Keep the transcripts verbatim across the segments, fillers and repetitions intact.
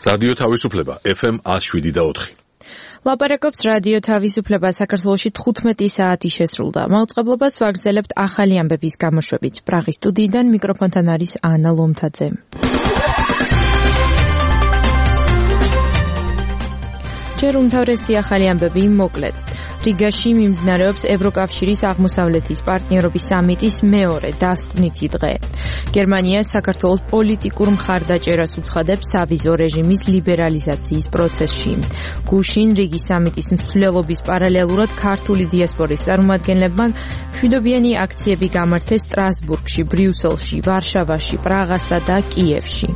რადიო თავისუფლება ეფ ემ one oh seven და four. ლაპარაკობს რადიო თავისუფლება საქართველოში თხუთმეტი საათი შესრულდა. მაუწყებლობას ვაგრძელებთ ახალი ამბების გამოშვებით. პრაღის სტუდიიდან მიკროფონთან არის ანა ლომთაძე. ჯერ უმთავრესი ახალი ამბები მოკლედ. რიგაში მიმდინარეობს ევროკავშირის აღმოსავლეთის პარტნიორობის სამიტის მეორე დასკვნითი დღე. გერმანია საქართველოს პოლიტიკურ მხარდაჭერას უცხადებს სავიზო რეჟიმის ლიბერალიზაციის პროცესში. გუშინ რიგის სამიტის მსვლელობის პარალელურად ქართული დიასპორის წარმომადგენლებმა მშვიდობიანი აქციები გამართეს სტრასბურგში, ბრიუსელში, ვარშავაში, პრაღასა და კიევში.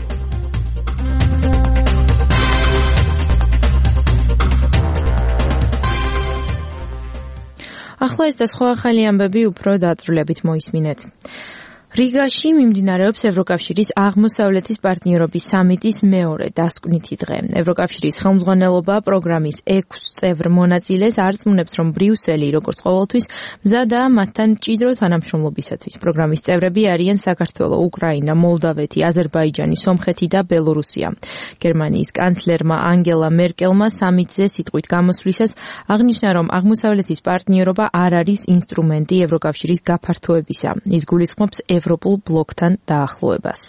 ახლა ეს და სხვა ახალი ამბები უფრო დაწვრილებით მოისმინეთ. რიგაში მიმდინარეობს ევროკავშირის აღმოსავლეთის პარტნიორობის სამიტის მეორე დასკვნითი დღე. ევროკავშირის ხელმძღვანელობა პროგრამის ექვს წევრ მონაწილეს არწმუნებს, რომ ბრიუსელი, როგორც ყოველთვის, მზადაა მათთან მჭიდრო თანამშრომლობისათვის. პროგრამის წევრები არიან საქართველო, უკრაინა, მოლდავეთი, აზერბაიჯანი, სომხეთი და ბელორუსია. გერმანიის კანცლერმა ანგელა მერკელმა სამიტზე სიტყვით გამოსვლისას აღნიშნა, რომ აღმოსავლეთის პარტნიორობა არ არის ინსტრუმენტი ევროკავშირის გაფართოებისა. ის გულისხმობს ევროპულ ბლოკთან დაახლოებას.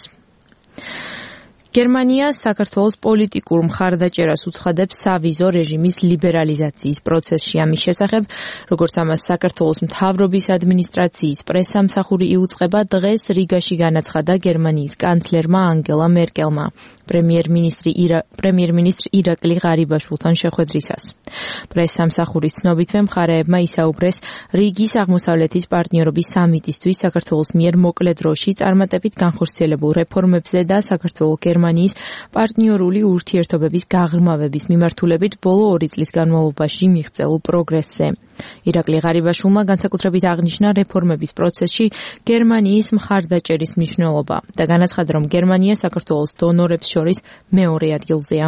გერმანია საქართველოს პოლიტიკურ მხარდაჭერას უცხადებს სავიზო რეჟიმის ლიბერალიზაციის პროცესში. ამის შესახებ, როგორც ამას საქართველოს მთავრობის ადმინისტრაციის პრესამსახური იუწყება, დღეს რიგაში განაცხადა გერმანიის კანცლერმა ანგელა მერკელმა პრემიერ-მინისტრი ირა პრემიერ-მინისტრ ირაკლი ღარიბაშვილთან შეხვედრისას. პრესამსახურის ცნობითვე მხარეებმა ისაუბრეს რიგის აღმოსავლეთის პარტნიორობის სამიტისთვის საქართველოს მიერ მოკლე დროში წარმატებით განხორციელებულ რეფორმებზე და საქართველოს გერმანიის პარტნიორული ურთიერთობების გაღრმავების მიმართულებით ბოლო ორი წლის განმავლობაში მიღწეულ პროგრესზე. ირაკლი ღარიბაშვილმა განსაკუთრებით აღნიშნა რეფორმების პროცესში გერმანიის მხარდაჭერის მნიშვნელობა და განაცხადა, რომ გერმანია საქართველოს დონორებს შორის მეორე ადგილზეა.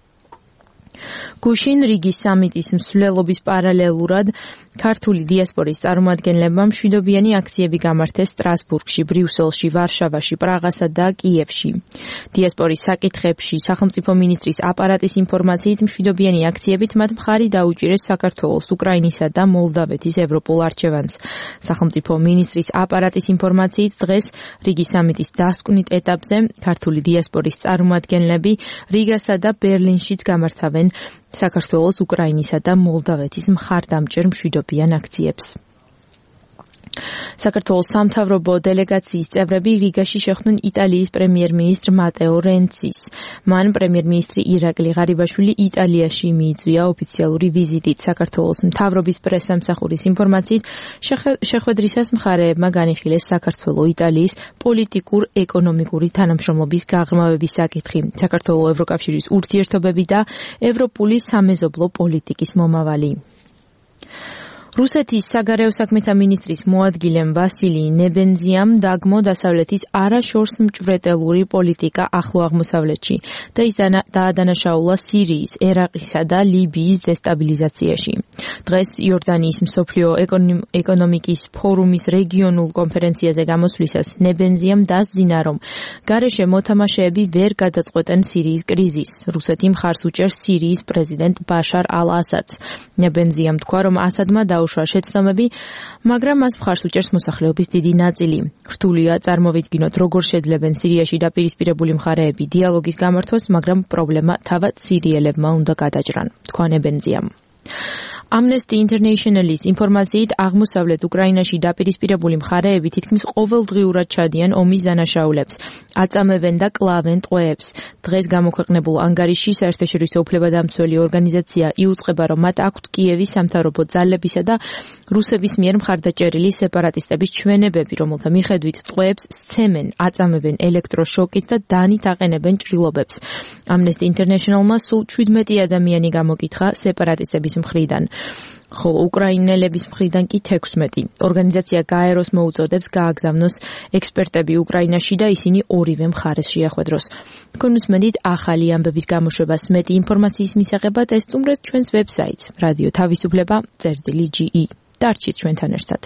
გუშინ რიგის სამიტის მსვლელობის პარალელურად ქართული დიასპორის წარმომადგენლებმა მშვიდობიანი აქციები გამართეს სტრასბურგში, ბრიუსელში, ვარშავაში, პრაღასა და კიევში. დიასპორის საკითხებში სახელმწიფო მინისტრის აპარატის ინფორმაციით მშვიდობიანი აქციებით მათ მხარი დაუჭირეს საქართველოს, უკრაინისა და მოლდავეთის ევროპულ არჩევანს. სახელმწიფო მინისტრის აპარატის ინფორმაციით დღეს რიგის სამიტის დასკვნით ეტაპზე ქართული დიასპორის წარმომადგენლები რიგასა და ბერლინშიც გამართავენ საქართველოს, უკრაინისა და მოლდავეთის მხარდამჭერ მშვიდობიან აქციებს. საქართველოს სამთავრობო დელეგაციის წევრები რიგაში შეხვდნენ იტალიის პრემიერ-მინისტრ მატეო რენცის. მან პრემიერ-მინისტრი ირაკლი ღარიბაშვილი იტალიაში მიიწვია ოფიციალური ვიზიტით. საქართველოს მთავრობის პრესამსახურის ინფორმაციით შეხვედრისას მხარეებმა განიხილეს საქართველო-იტალიის პოლიტიკურ-ეკონომიკური თანამშრომლობის გაღრმავების საკითხი, საქართველოს ევროკავშირის ურთიერთობები და ევროპული სამეზობლო პოლიტიკის მომავალი. რუსეთის საგარეო საქმეთა მინისტრის მოადგილემ ვასილი ნებენზიამ დაგმო დასავლეთის არაშორს მჭვრეტელური პოლიტიკა ახლო აღმოსავლეთში და ის დაადანაშაულა სირიის, ერაყისა და ლიბიის დესტაბილიზაციაში. დღეს იორდანიის მსოფლიო ეკონომიკის ფორუმის რეგიონულ კონფერენციაზე გამოსვლისას ნებენზიამ დასძინა, რომ გარეშე მოთამაშეები ვერ გადაწყვეტენ სირიის კრიზისს. რუსეთი მხარს უჭერს სირიის პრეზიდენტ ბაშარ ალ-ასადს. ნებენზიამ თქვა, რომ ასადმა უშვა შეცდომები, მაგრამ მას მხარს უჭერს მოსახლეობის დიდი ნაწილი. რთულია წარმოვიდგინოთ, როგორ შეძლებენ სირიაში დაპირისპირებული მხარეები დიალოგის გამართვას, მაგრამ პრობლემა თავად სირიელებმა უნდა გადაჭრან, თქვა ნებენზიამ. Amnesty International-ის ინფორმაციით აღმოსავლეთ უკრაინაში დაპირისპირებული მხარეები თითქმის ყოველდღიურად ჩადიან ომის დანაშაულებს, აწამებენ და კლავენ ტყვეებს. დღეს გამოქვეყნებულ ანგარიშში საერთაშორისო უფლებადამცველი ორგანიზაცია იუწყება, რომ მათ აქვთ კიევის სამთავრობო ძალებისა და რუსების მიერ მხარდაჭერილი სეპარატისტების ჩვენებები, რომელთა მიხედვით ტყვეებს სცემენ, აწამებენ ელექტროშოკით და დანით აყენებენ ჭრილობებს. Amnesty International-მა სულ შვიდმეტი ადამიანი გამოკითხა სეპარატისტების მხრიდან. ხოლო უკრაინელების მხრიდან კი თექვსმეტი. ორგანიზაცია გაეროს მოუწოდებს გააგზავნოს ექსპერტები უკრაინაში და ისინი ორივე მხარეს შეახვედროს. თქვენ უსმენთ ახალი ამბების გამოშვებას. მეტი ინფორმაციის მისაღებად ესტუმრეთ ჩვენს ვებსაიტს რადიო თავისუფლება წერტილი ჯი ი. დარჩით ჩვენთან ერთად.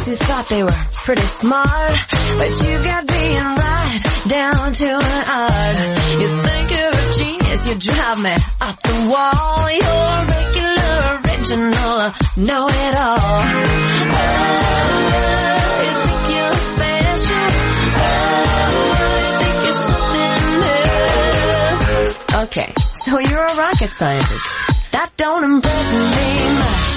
who thought they were pretty smart, but you got being right down to an art. You think you're a genius, you drive me up the wall. You're regular, original, know-it-all. Oh, you think you're special. Oh, you think you're something else. Okay, so you're a rocket scientist. That don't impress me much.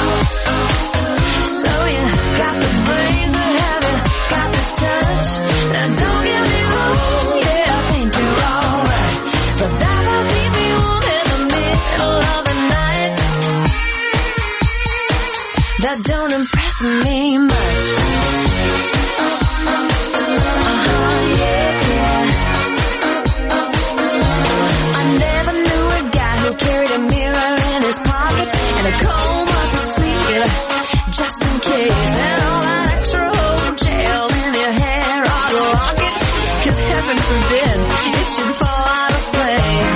So you got the brains, but haven't got the touch. Now don't get me wrong, yeah, I think you're alright, but that won't keep me warm in the middle of the night. That don't impress me much. Uh-huh, yeah, yeah. I never knew a guy who carried a mirror in his pocket and a comb up his sleeve, just in case. And all that extra hope gel in your hair ought to lock it, 'cause heaven forbid it should fall out of place.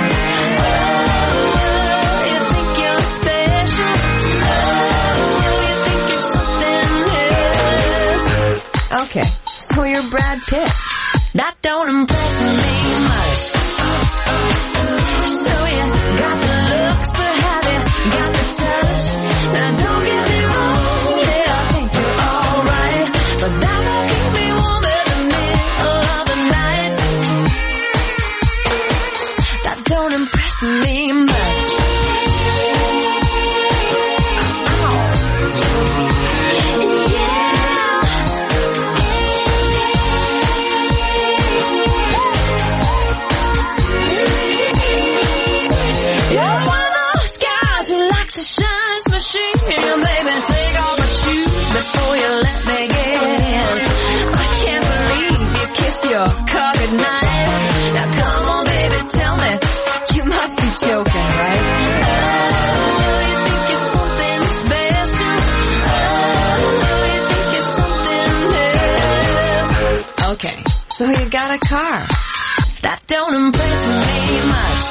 Oh, you think you're special. Oh, you think you're something else. Okay, so you're Brad Pitt. That don't impress me much. So you got the looks, but have you got the touch? Now don't get me wrong, yeah, I think you're alright, but that won't keep me warm in the middle of the night. That don't impress me much. You're one of those guys who likes to shine his machine. Baby, take off my shoes before you let me get in. I can't believe you kissed your car goodnight. Now come on, baby, tell me, you must be joking, right? Oh, you think you're something special. Oh, you think you're something else. Okay, so you got a car. That don't impress me much.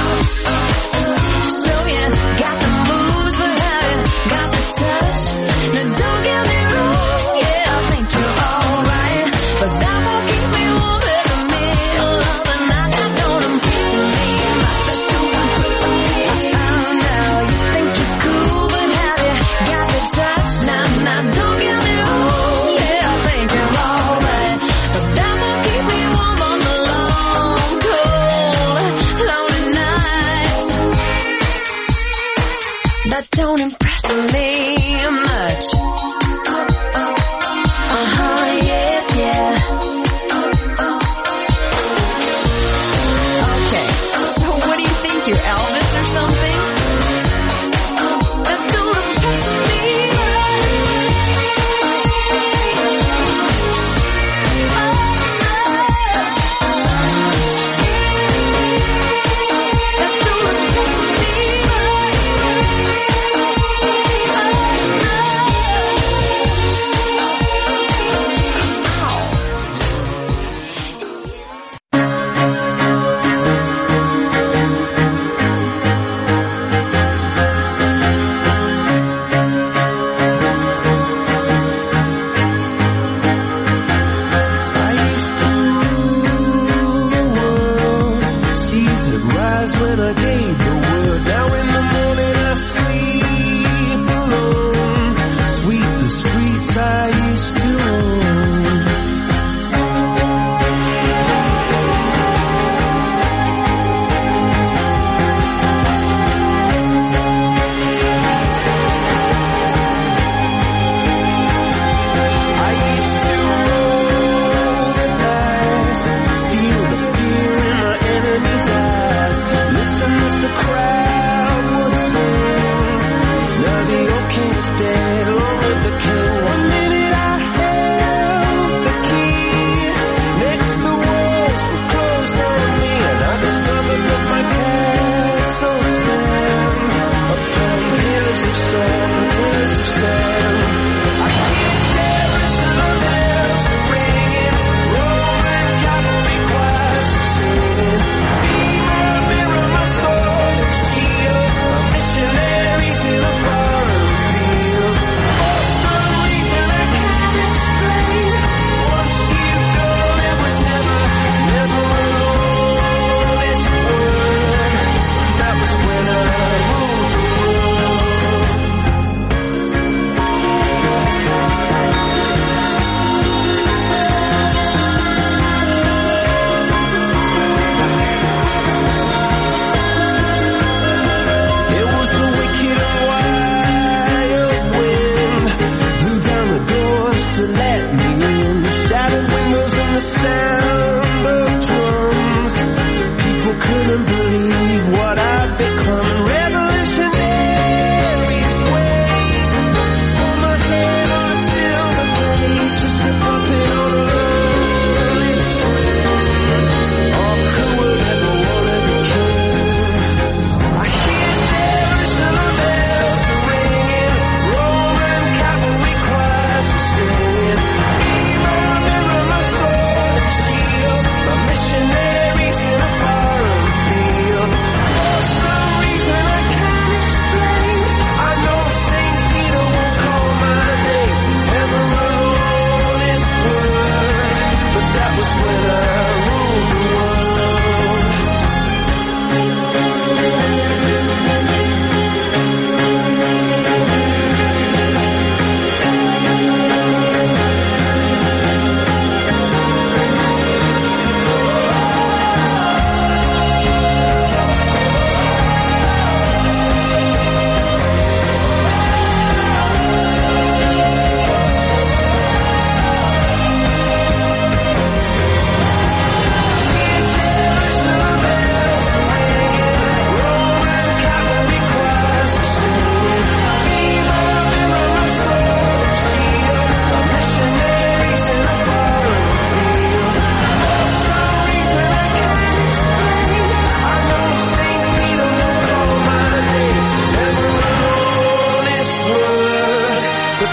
So you got the moves, but haven't got the touch. Now don't get me wrong, yeah, I think you're alright, but that won't keep me warm in the middle of the night. That don't impress me much. That don't impress me. Oh, now you think you're cool, but have you got the touch? Now, now don't get me wrong, yeah, I think you're alright, but that won't keep me warm on the long, cold, lonely nights. That don't impress me much. Uh-huh, yeah, yeah. Okay, so what do you think, you're Elvis or something? That don't impress me That don't impress me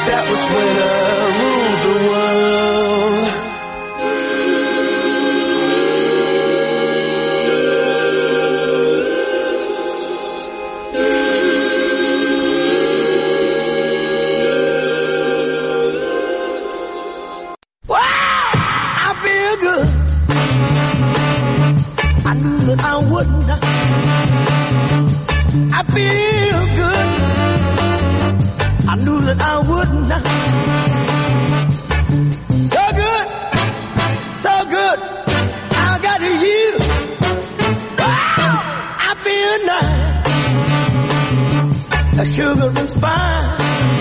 That was when I ruled the world. Wow, I feel good. I knew that I wouldn't. I feel good. I knew that I wouldn't. So good, so good. I got you. Wow, I feel nice. A sugar and spice.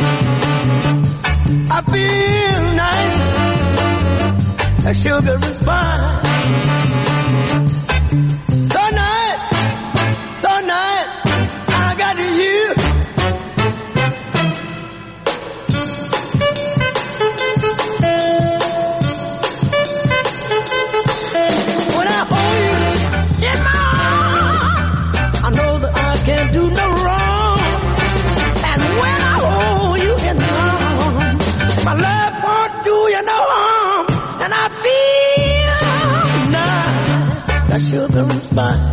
I feel nice. A sugar and spice. So nice, so nice. I got you. When I hold you in my arms, I know that I can't do no wrong. And when I hold you in my arms, my love won't do you no harm. And I feel nice, that sugar and spice.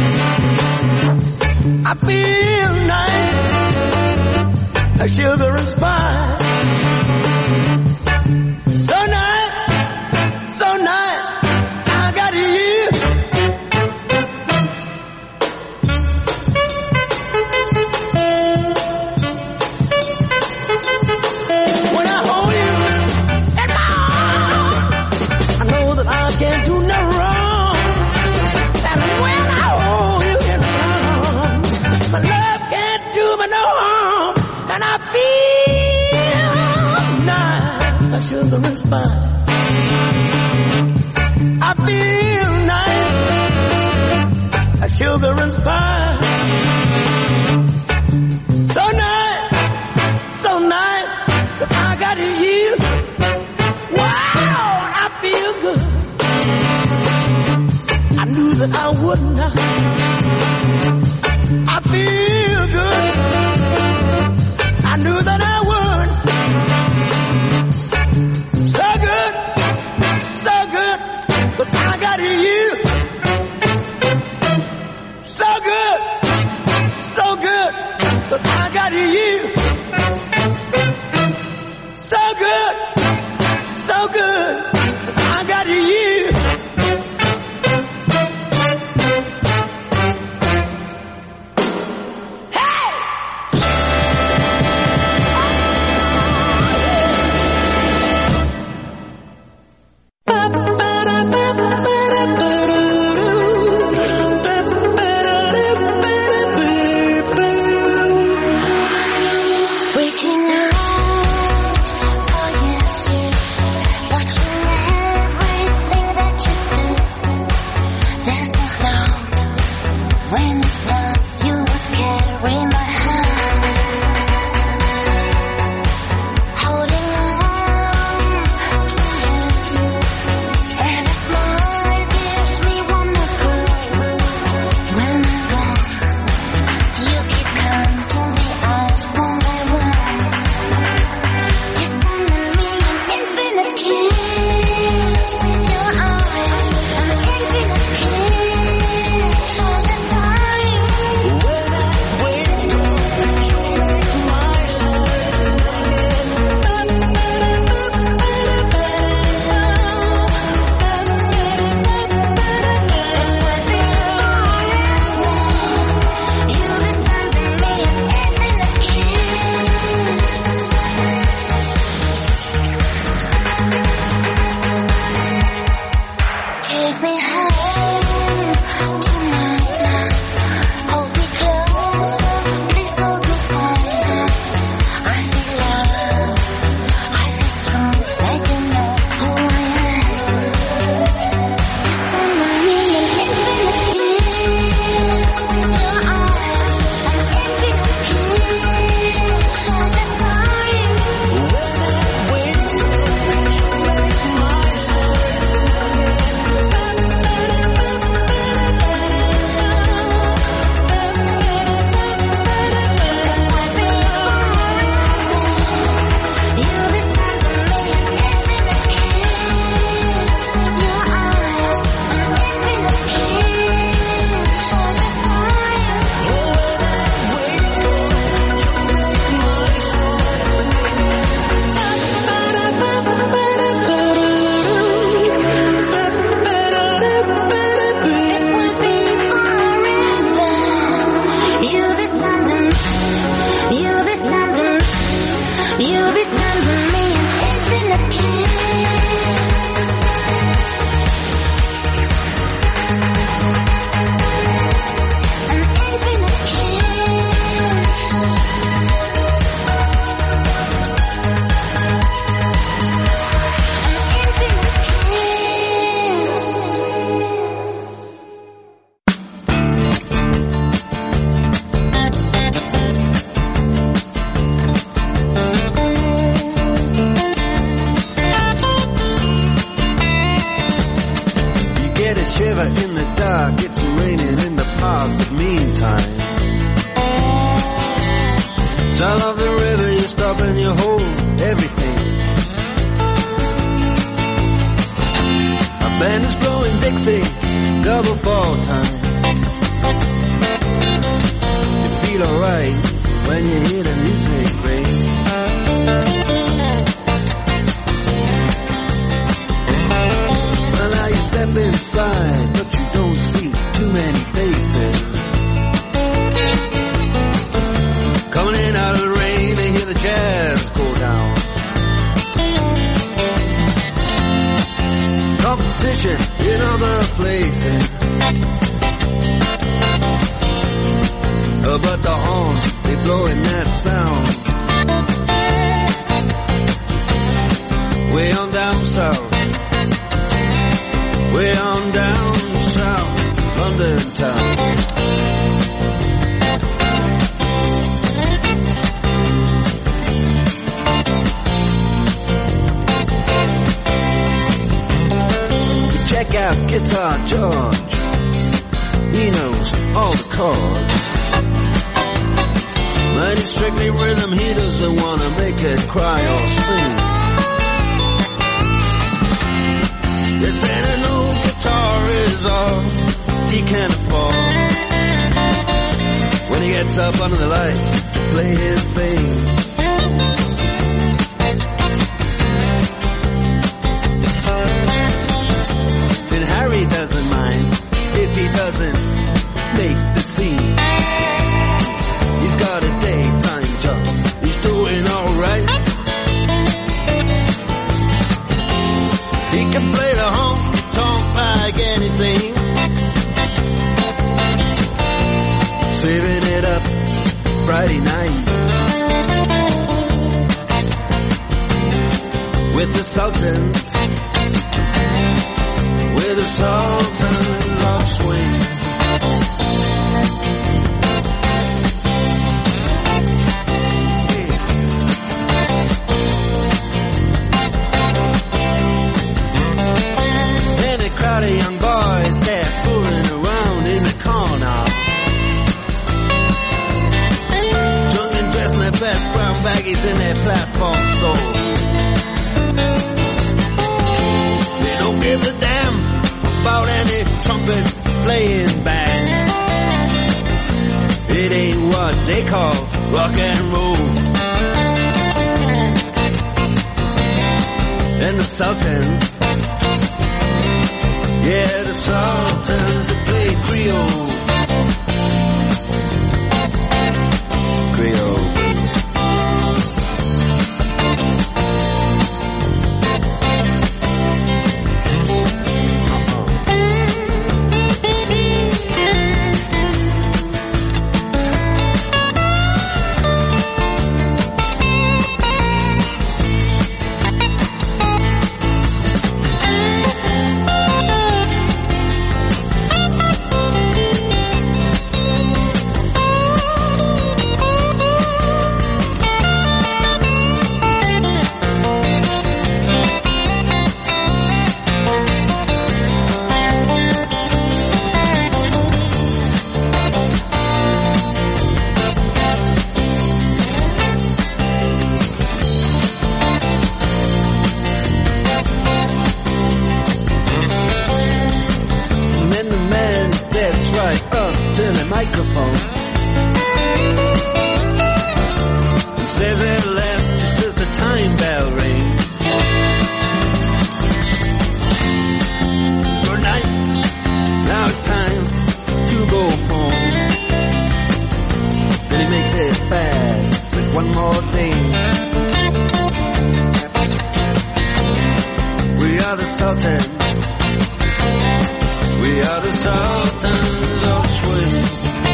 I feel nice, that sugar and spice. So nice, so nice, I got you. When I hold you in my arms, I know that I can't do no wrong. And when I hold you in my arms, my love can't do me no harm. And I feel nice, that sugar and spice. I feel nice, that sugar and spice. So nice, so nice, that I got you. Wow, I feel good. I knew that I wouldn't. I feel good. I knew that I would. So good, so good, but I got you. So good, so good, but I got you. So good, so good, but I got you. Reaching out for you. one more thing. are the Sultans. We are the Sultans of swing.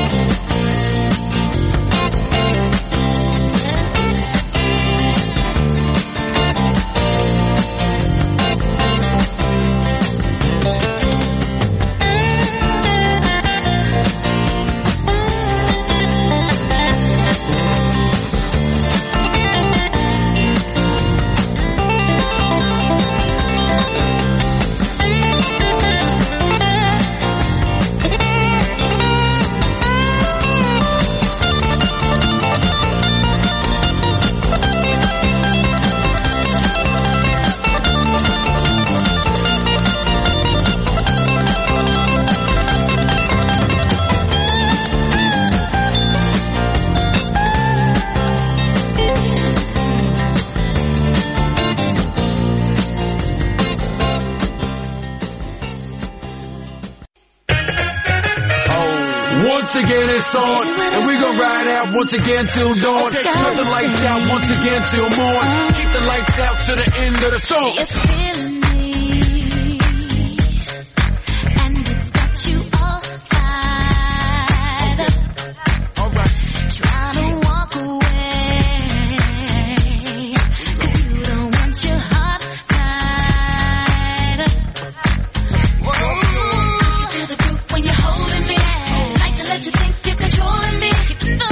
Once again till dawn. Okay. Cut the lights out once again till morn. Keep the lights out to the end of the song. You're feeling me, and it's got you all fired up. All right. Trying to walk away, 'cause you don't want your heart tied up. Whoa, I can feel the groove when you're holding me. I like to let you think you're controlling me. You know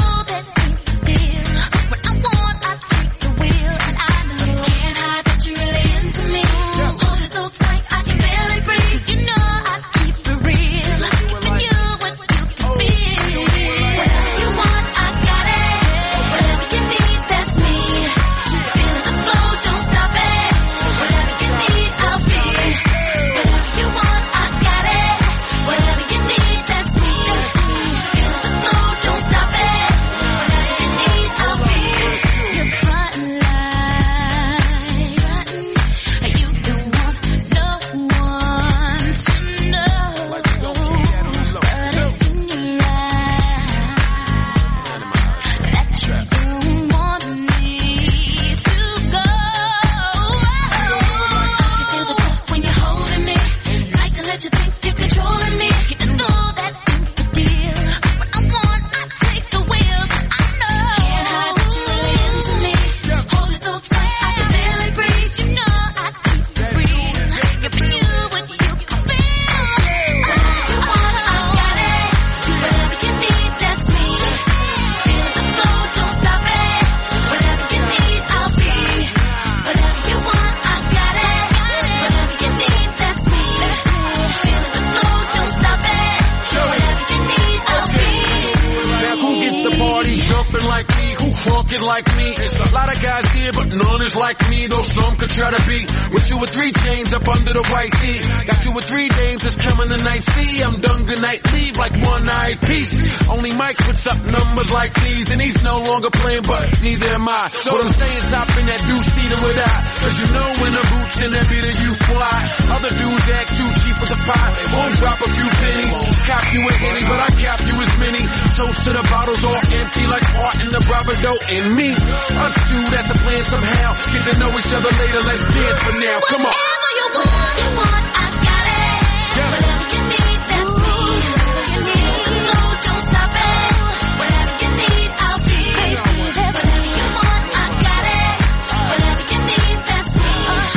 like me. It's a lot of guys here, but none is like me. Though some could try to be with two or three chains up under the white tee. Got two or three dames that's coming tonight. See, I'm done good night leave like one night piece. Only Mike puts up numbers like these, and he's no longer playing, but neither am I. So what I'm saying is hop in that deuce-seater with I. 'Cause you know when the boots in that beater you fly. Other dudes act too cheap for the pie. Won't drop a few pennies. Cop you a henny, but I cap you as many. Toast to the bottles all empty like art in the bravado in me. Us two, that's a plan somehow. Get to know each other later, let's dance for now. Come on. Whatever you want, you want, I got it. Yeah. Whatever you need, that's me. Whatever you need, the flow, don't stop it. Whatever you need, I'll be. Whatever you want, I got it. Whatever you need, that's me.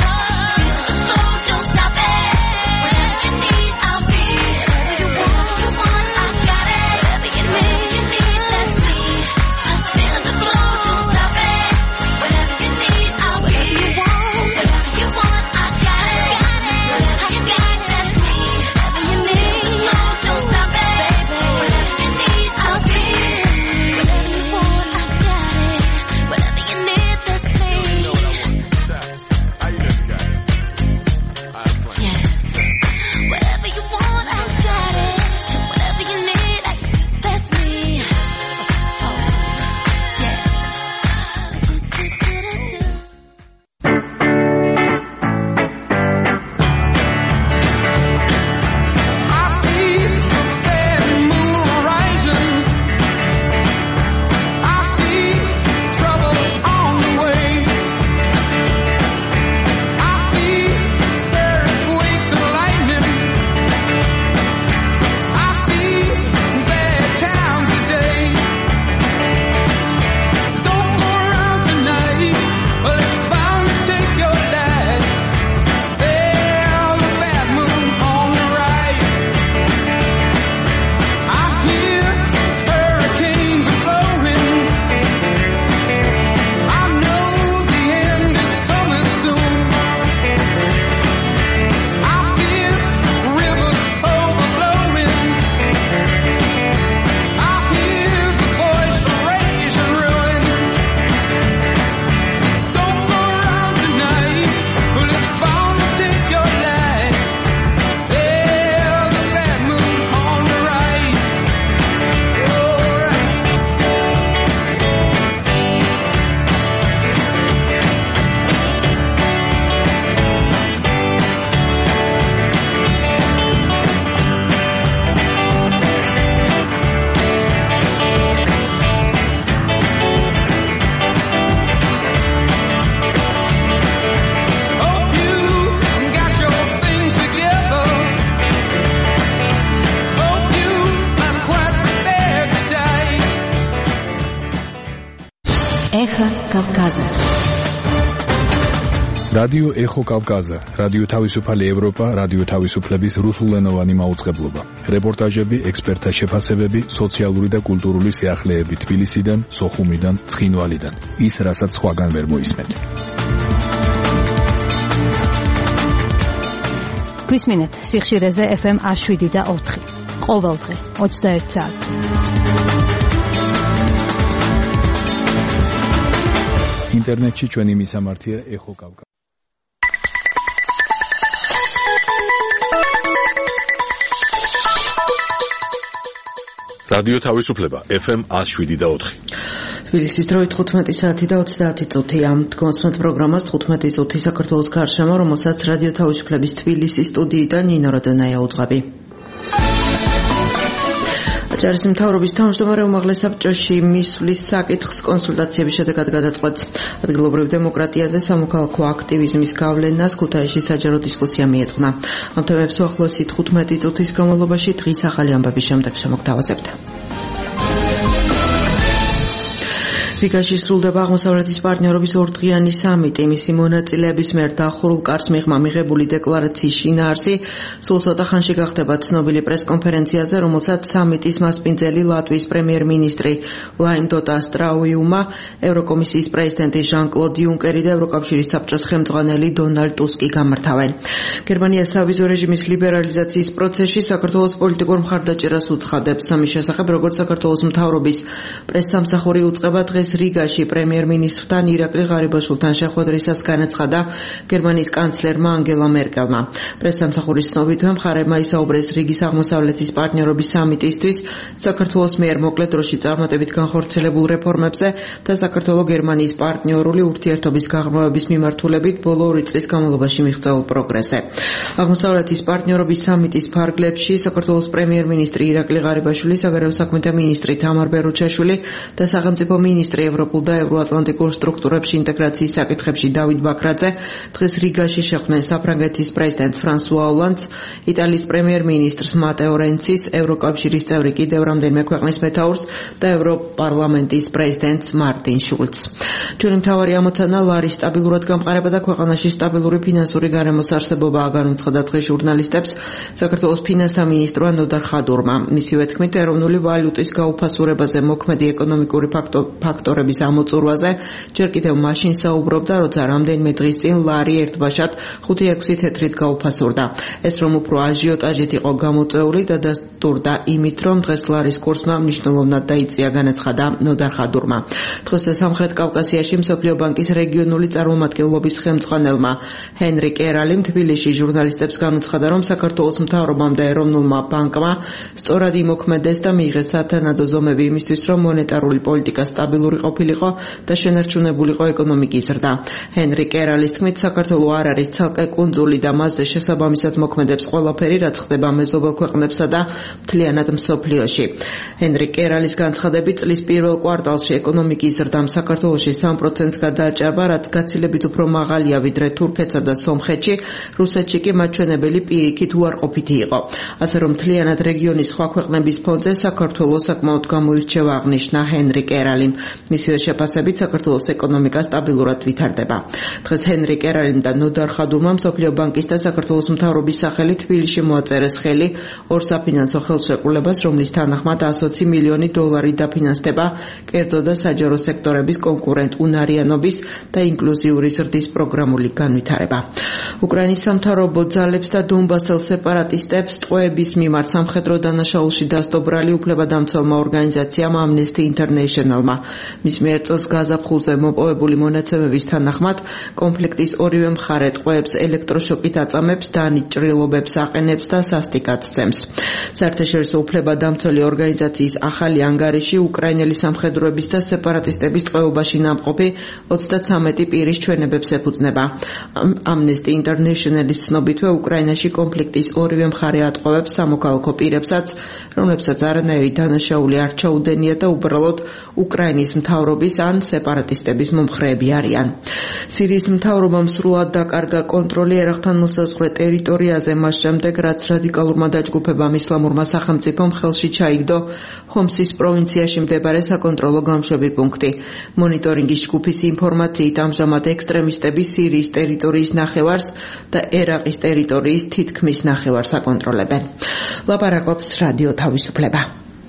The flow, don't stop it. Whatever you need, I'll be. Whatever you want, you want, I got it. Whatever you need, you need, that's me. I'm feeling the flow, don't stop it. Whatever you need, I'll be. Whatever you want, I got it. Կավկազը Ռադիո Էխո Կավկազը, ռադիո Თავისუფალი Եվրոպա, ռադիո Თავისუფლების ռուսულենովանի մաուწყებლობა։ Ռեպորտաժები, էքսպերտաշեփասեբები, սոցիալური და კულტურული სიახლეები თბილისიდან, სოხუმიდან, ცხინვალიდან. ის რასაც სხვაგან ვერ მოისმენთ. გვისმინეთ სიხშირეზე ეფ ემ ათს შვიდი და ოთხი. ყოველდღე ოცდაერთ საათზე. ინტერნეტში ჩვენი მისამართია ეხო კავკაზი. რადიო თავისუფლება ეფ ემ ათს შვიდი და ოთხი. თბილისის დროით თხუთმეტი საათი და ოცდაათი წუთია. თქვენს პროგრამას თხუთმეტი წუთი საქართველოს გარშემო, რომელსაც რადიო თავისუფლების თბილისის სტუდიიდან ნინო როდონაია უძღვები. აჭარის მთავრობის თავმჯდომარე უმაღლეს საბჭოში მისვლის საკითხს კონსულტაციების შედეგად გადაწყვეტს. ადგილობრივ დემოკრატიაზე სამოქალაქო აქტივიზმის გავლენას ქუთაისში საჯარო დისკუსია მიეწყნა. ამ თემებს უახლოესი თხუთმეტი წუთის განმავლობაში დღის ახალი ამბების შემდეგ შემოგთავაზებთ. რიგაში სრულდება აღმოსავლეთის პარტნიორობის ორდღიანი სამიტი. მისი მონაწილეების მიერ დახურულ კარს მიღმა მიღებული დეკლარაციის შინაარსი სულ ცოტა ხანში გახდება ცნობილი პრესკონფერენციაზე, რომელსაც სამიტის მასპინძელი ლატვიის პრემიერ-მინისტრი ვლაიმდოტა სტრაუიუმა, ევროკომისიის პრეზიდენტი ჟან-კლოდ იუნკერი და ევროკავშირის საბჭოს ხელმძღვანელი დონალდ ტუსკი გამართავენ. გერმანია სავიზო რეჟიმის ლიბერალიზაციის პროცესში საქართველოს პოლიტიკურ მხარდაჭერას უცხადებს. ამის შესახებ, როგორც საქართველოს მთავრობის პრესსამსახური უწყება დღეს რიგაში პრემიერ-მინისტრთან ირაკლი ღარიბაშვილთან შეხვედრისას განაცხადა გერმანიის კანცლერმა ანგელა მერკელმა. პრესსამსახურის ცნობით, მხარებმა ისაუბრეს რიგის აღმოსავლეთის პარტნიორობის სამიტისთვის საქართველოს მიერ მოკლე დროში წარმატებით განხორციელებულ რეფორმებზე და საქართველო-გერმანიის პარტნიორული ურთიერთობის გაღრმავების მიმართულებით ბოლო ორი წლის განმავლობაში მიღწეულ პროგრესზე. აღმოსავლეთის პარტნიორობის სამიტის ფარგლებში საქართველოს პრემიერ-მინისტრი ირაკლი ღარიბაშვილი, საგარეო საქმეთა მინისტრი თამარ ბერუჩაშვილი და სახელმწიფო მინისტრი ევროპულ და ევროატლანტიკურ სტრუქტურებში ინტეგრაციის საკითხებში დავით ბაქრაძე დღეს რიგაში შეხვდნენ საფრანგეთის პრეზიდენტს ფრანსუა ოლანდს, იტალიის პრემიერ-მინისტრს მატეო რენცის, ევროკავშირის წევრი კიდევ რამდენიმე ქვეყნის მეთაურს და ევროპარლამენტის პრეზიდენტს მარტინ შულცს. ჩვენი მთავარი ამოცანა ლარის სტაბილურად გამყარება და ქვეყანაში სტაბილური ფინანსური გარემოს არსებობაა, განუცხადა დღეს ჟურნალისტებს საქართველოს ფინანსთა მინისტრმა ნოდარ ხადურმა. მისივე თქმით, ეროვნული ვალუტის გაუფასურებაზე მოქმედი ეკონომიკური ფაქტორების ამოწურვაზე ჯერ კიდევ მაშინ საუბრობდა, როცა რამდენიმე დღის წინ ლარი ერთბაშად ხუთი ექვსი თეთრით გაუფასურდა. ეს რომ უფრო აჟიოტაჟით იყო გამოწვეული და დასტურდა იმით, რომ დღეს ლარის კურსმა მნიშვნელოვნად დაიწია, განაცხადა ნოდარ ხადურმა. დღესვე სამხრეთ კავკასიაში მსოფლიო ბანკის რეგიონული წარმომადგენლობის ხელმძღვანელმა ჰენრი კერალიმ თბილისში ჟურნალისტებს განუცხადა, რომ საქართველოს მთავრობამ და ეროვნულმა ბანკმა სწორად იმოქმედეს და მიიღეს სათანადო ზომები იმისთვის, რომ მონეტარული პოლიტიკა სტაბილური ყოფილიყო და შენარჩუნებულიყო ეკონომიკის ზრდა. ჰენრი კერალის თქმით, საქართველო არ არის ცალკე კუნძული და მასზე შესაბამისად მოქმედებს ყველაფერი, რაც ხდება მეზობელ ქვეყნებსა და მთლიანად მსოფლიოში. ჰენრი კერალის განცხადებით, წლის პირველ კვარტალში ეკონომიკის ზრდამ საქართველოში სამ პროცენტს გადააჭარბა, რაც გაცილებით უფრო მაღალია ვიდრე თურქეთსა და სომხეთში, რუსეთში კი მაჩვენებელი პირიქით უარყოფითი იყო. ასე რომ მთლიანად რეგიონის სხვა ქვეყნების ფონზე საქართველოს საკმაოდ გამოირჩევა, აღნიშნა ჰენრი კერალიმ. მისივე შეფასებით, საქართველოს ეკონომიკა სტაბილურად ვითარდება. დღეს ჰენრი კერალიმ და ნოდარ ხადურმა მსოფლიო ბანკის და საქართველოს მთავრობის სახელით თბილისში მოაწერეს ხელი ორ საფინანსო ხელშეკრულებას, რომლის თანახმად ასოცი მილიონი დოლარი დაფინანსდება კერძო და საჯარო სექტორების კონკურენტუნარიანობის და ინკლუზიური ზრდის პროგრამული განვითარება. უკრაინის სამთავრობო ძალებს და დონბასელ სეპარატისტებს ტყვეების მიმართ სამხედრო დანაშაულში დასდობრალი უფლებადამცველმა ორგანიზაციამ Amnesty International-მა მის მიერ წელს გაზაფხულზე მოპოვებული მონაცემების თანახმად კონფლიქტის ორივე მხარე ტყვეებს ელექტროშოკით აწამებს, დანიჭრილობებს აყენებს და სასტიკად სცემს. საერთაშორისო უფლებადამცველი ორგანიზაციის ახალი ანგარიში უკრაინელი სამხედროების და სეპარატისტების ტყვეობაში ნამყოფი ოცდაცამეტი პირის ჩვენებებს ეფუძნება. Amnesty International-ის ცნობითვე უკრაინაში კონფლიქტის ორივე მხარე ატყვევებს სამოქალაქო პირებსაც, რომლებსაც არანაირი დანაშაული არ ჩაუდენია და უბრალოდ უკრაინის მთავრობის ან სეპარატისტების მომხრეები არიან. სირიის მთავრობამ სრულად დაკარგა კონტროლი ერაყთან მოსაზღვრე ტერიტორიაზე მას შემდეგ, რაც რადიკალურმა დაჯგუფებამ ისლამურმა სახელმწიფომ ხელში ჩაიგდო ჰომსის პროვინციაში მდებარე საკონტროლო გამშვები პუნქტი. მონიტორინგის ჯგუფის ინფორმაციით ამჟამად ექსტრემისტები სირიის ტერიტორიის ნახევარს და ერაყის ტერიტორიის თითქმის ნახევარს აკონტროლებენ. ლაპარაკობს რადიო თავისუფლება.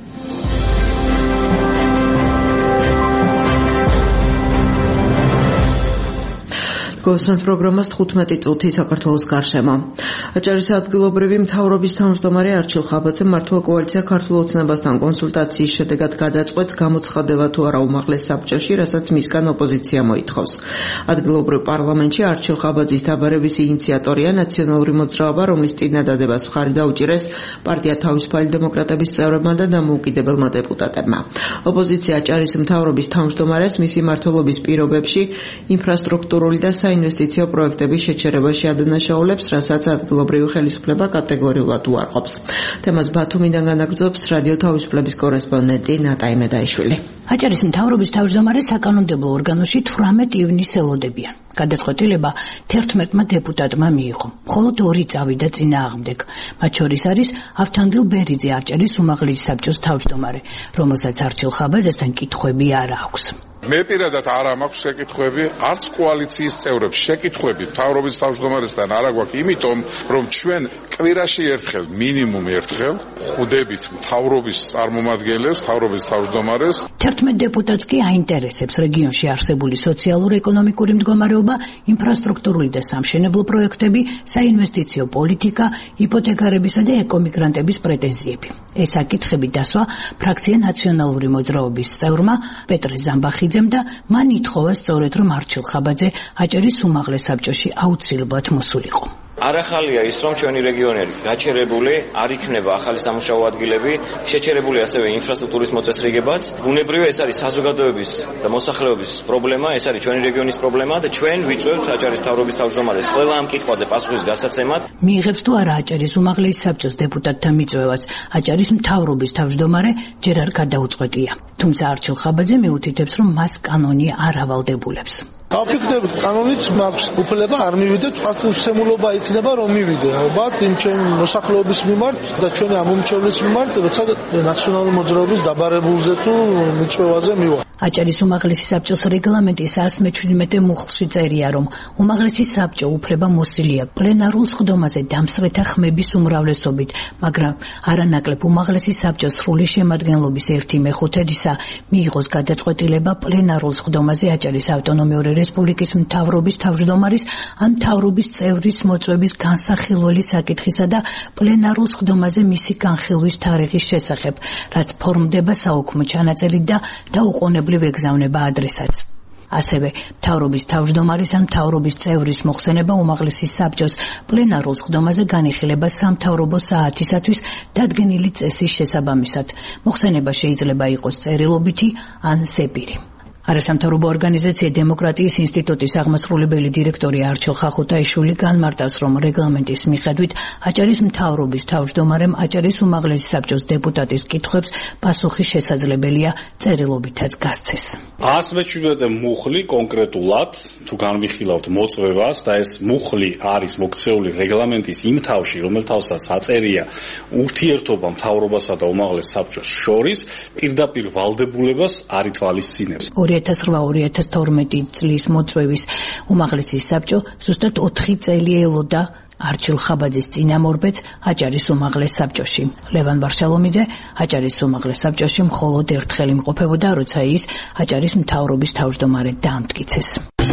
გოსმენთ პროგრამას თხუთმეტი წუთი საქართველოს გარშემო. აჭარის ადგილობრივი მთავრობის თავმჯდომარე არჩილ ხაბაძემ მართლ კოალიცია ქართულ ოცნებასთან კონსულტაციის შედეგად გადაწყვეტს გამოცხადება თუ არა უმაღლეს საბჭოში, რასაც მისგან ოპოზიცია მოითხოვს. ადგილობრივ პარლამენტში არჩილ ხაბაძის დაბარების ინიციატორია ნაციონალური მოძრაობა, რომლის წინადადებას მხარი დაუჭირეს პარტია თავისუფალი დემოკრატების წევრებმა და დამოუკიდებელმა დეპუტატებმა. ოპოზიცია აჭარის მთავრობის თავმჯდომარეს მისი მმართველობის პირობებში ინფრასტრუქტურული და საინვესტიციო პროექტების შეჩერებაში ადანაშაულებს, რასაც ადგილობრივი ხელისუფლება კატეგორიულად უარყოფს. თემას ბათუმიდან განაგრძობს რადიო თავისუფლების კორესპონდენტი ნატაი მედაიშვილი. აჭარის მთავრობის თავმჯდომარე საკანონმდებლო ორგანოში თვრამეტ ივნისს ელოდებიან. გადაწყვეტილება თერთმეტმა დეპუტატმა მიიღო. მხოლოდ ორი წავიდა წინააღმდეგ. მათ შორის არის ავთანდილ ბერიძე, აჭარის უმაღლესი საბჭოს თავმჯდომარე, რომელსაც არჩილ ხაბაძესთან კითხვები არ აქვს. მე პირადად არ მაქვს შეკითხვები, არც კოალიციის წევრებს შეკითხვები მთავრობის თავმჯდომარესთან არ აგვაქვს, იმიტომ რომ ჩვენ კვირაში ერთხელ, მინიმუმ ერთხელ ხვდებით მთავრობის წარმომადგენლებს, მთავრობის თავმჯდომარეს. თერთმეტ დეპუტატს კი აინტერესებს რეგიონში არსებული სოციალურ-ეკონომიკური მდგომარეობა, ინფრასტრუქტურული და სამშენებლო პროექტები, საინვესტიციო პოლიტიკა, იპოთეკარებისა და ეკომიგრანტების პრეტენზიები. ეს საკითხები დასვა ფრაქცია ნაციონალური მოძრაობის წევრმა პეტრე ზამბახიძემ და მან ითხოვა სწორედ რომ არჩილ ხაბაძე აჭარის უმაღლეს საბჭოში აუცილებლად მოსულიყო. არ ახალია ის, რომ ჩვენი რეგიონები გაჩერებული, არ იქნება ახალი სამუშაო ადგილები, შეჩერებული ასევე ინფრასტრუქტურის მოწესრიგებაც. ბუნებრივია ეს არის საზოგადოების და მოსახლეობის პრობლემა, ეს არის ჩვენი რეგიონის პრობლემა და ჩვენ ვიწვევთ აჭარის მთავრობის თავმჯდომარეს ყველა ამ კითხვაზე პასუხის გასაცემად. მიიღებს თუ არა აჭარის უმაღლესი საბჭოს დეპუტატთა მიწვევას, აჭარის მთავრობის თავმჯდომარე ჯერ არ გადაუწყვეტია. თუმცა არჩილ ხაბაძე მიუთითებს, რომ მას კანონი არ ავალდებულებს. დავფიქრდებით, კანონით მაქვს უფლება არ მივიდეთ, პასუხისმგებლობა იქნება რომ მივიდე. ალბათ იმ ჩემი მოსახლეობის მიმართ და ჩვენი ამომრჩევლის მიმართ, როცა ნაციონალური მოძრაობის დაბარებულზე თუ მიწვევაზე მივა. აჭარის უმაღლესი საბჭოს რეგლამენტის εκατს მეჩვიდმეტე მუხლში წერია, რომ უმაღლესი საბჭო უფლება მოსილია პლენარულ სხდომაზე დამსწრეთა ხმების უმრავლესობით, მაგრამ არანაკლებ უმაღლესი საბჭოს სრული შემადგენლობის ერთი მეხუთედისა მიიღოს გადაწყვეტილება პლენარულ სხდომაზე აჭარის ავტონომიური რესპუბლიკის მთავრობის თავმჯდომარის ან მთავრობის წევრის მოწვევის განსახილველი საკითხისა და პლენარულ სხდომაზე მისი განხილვის თარიღის შესახებ, რაც ფორმდება საუქმო ჩანაწერით და დაუყოვნებლივ ეგზავნება ადრესატს. ასევე მთავრობის თავმჯდომარის ან მთავრობის წევრის მოხსენება უმაღლესი საბჭოს პლენარულ სხდომაზე განიხილება სამთავრობო საათისათვის დადგენილი წესის შესაბამისად. მოხსენება შეიძლება იყოს წერილობითი ან ზეპირი. არასამთავრობო ორგანიზაცია დემოკრატიის ინსტიტუტის აღმასრულებელი დირექტორი არჩილ ხახუტაიშვილი განმარტავს, რომ რეგლამენტის მიხედვით აჭარის მთავრობის თავმჯდომარემ აჭარის უმაღლესი საბჭოს დეპუტატის კითხვებს პასუხი შესაძლებელია წერილობითაც გასცეს. εκατს მეჩვიდმეტე მუხლი კონკრეტულად თუ განვიხილავთ მოწვევას და ეს მუხლი არის მოქცეული რეგლამენტის იმ თავში, რომელთავსაც აწერია ურთიერთობა მთავრობასა და უმაღლეს საბჭოს შორის, პირდაპირ ვალდებულებას არ ითვალისწინებს. ორი ათას რვა ორი ათას თორმეტი წლის მოწვევის უმაღლესი საბჭო ზუსტად ოთხი წელი ელოდა არჩილ ხაბაძის წინამორბედს აჭარის უმაღლეს საბჭოში. ლევან ვარშალომიძე აჭარის უმაღლეს საბჭოში მხოლოდ ერთხელ იმყოფებოდა, როცა ის აჭარის მთავრობის თავმჯდომარედ დაამტკიცეს.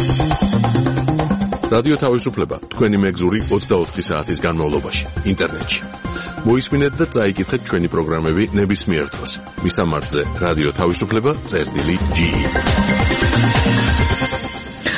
რადიო თავისუფლება თქვენი მეგზური ოცდაოთხი საათის განმავლობაში ინტერნეტში. მოისმინეთ და წაიკითხეთ ჩვენი პროგრამები ნებისმიერ დროს. მისამართზე რადიო თავისუფლება წერტილი ჯი.